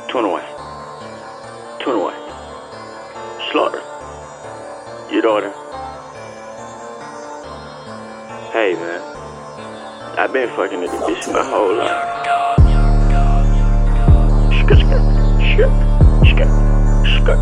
21. 21. Slaughter. Your daughter. Hey, man. I've been fucking with the bitch my whole life. Skirt, skirt, skirt, skirt.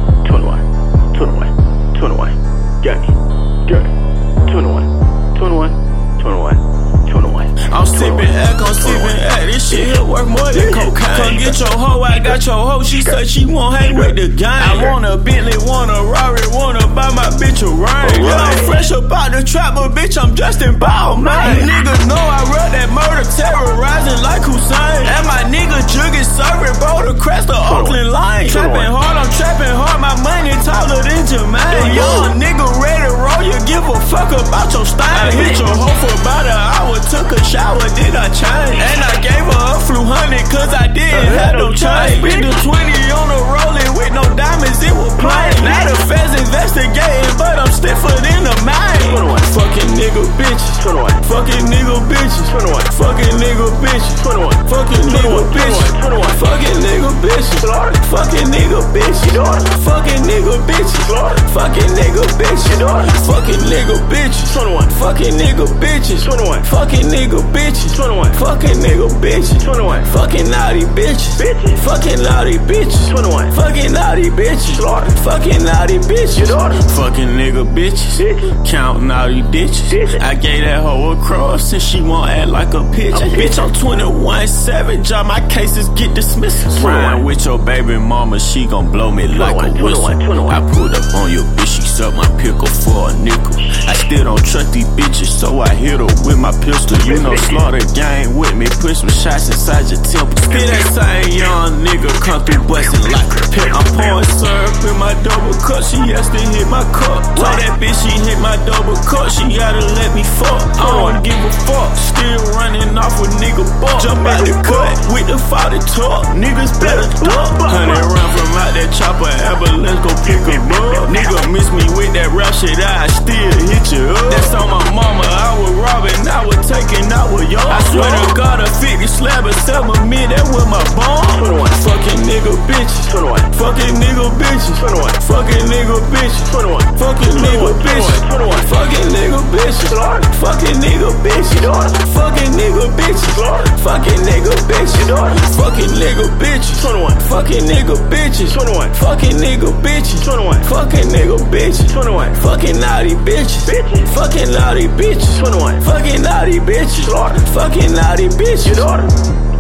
21. 21. 21. Got me. Got me. 21. 21. 21. 21. I'm sippin' Echo, I'm sippin' at this shit here worth more than cocaine. Come get your hoe, I got your hoe. She said she won't hang with the gang. I want a Bentley, want a Rari, wanna buy my bitch a ring. Yeah, I'm fresh up out the trap, but bitch, I'm dressed in Balmain. Niggas know I run that murder, terrorizing like Hussein. And my nigga Juggy serving, bro, the crest of Oakland line. Trapping hard, I'm trapping hard, my money taller than Jermaine. Young nigga ready to roll, you give a fuck about your style. I hit your hoe for about an hour, took a shower, did I change? And I gave her a few hundred, cause I didn't have no change. Spent the 20 on the rolling with no diamonds, it was plain. Now the feds investigating, but I'm stiffer than a mine. Fucking nigga bitches, fucking nigga bitches, fucking nigga bitches, fucking nigga bitches, fucking nigga bitches, fucking nigga bitches, fucking nigga bitches, fucking nigga bitches, fucking nigga bitches, fucking nigga bitches, fucking nigga bitches, fucking nigga bitches, fucking naughty bitches, fucking naughty bitches, fucking naughty bitches, fucking naughty bitches, fucking nigga bitches, count naughty bitches. I gave that hoe a cross and she won't act like a bitch. Bitch, I'm 21 savage, all my cases get dismissed. Ryan with your baby mama, she gon' blow me like a whistle. I pulled up on your bitch, she sucked my pickle for a nickel. I still don't trust these bitches, so I hit her with my pistol. You know Slaughter gang with me, put some shots inside your temple. Still that same young nigga come through bustin' like a pimp. I'm pouring syrup in my double cup, she has to hit my cup. Told that bitch she hit my double cup, she gotta let me fuck. I don't give a fuck, still running off with nigga buck. Jump out the cut with the 40 talk, niggas better duck. 100 run from out that chopper, ever let's go pick a bug. Nigga miss me with that rap shit, I still hit you up. That's on my mama, I was robbing, I was taking, I was young. I swear to God, a 50 slab and 7 mil, that was my bomb. Fucking nigga bitches, fucking nigga bitches, fucking nigga bitches, fucking nigga bitches, fucking nigga bitches, fucking nigga bitches, fucking nigga bitches, fucking nigga bitches, fucking nigga bitches, fucking nigga bitches, fucking nigga bitches, fucking nigga bitches, fucking naughty bitches, fucking naughty bitches, fucking naughty bitches, fucking naughty bitches.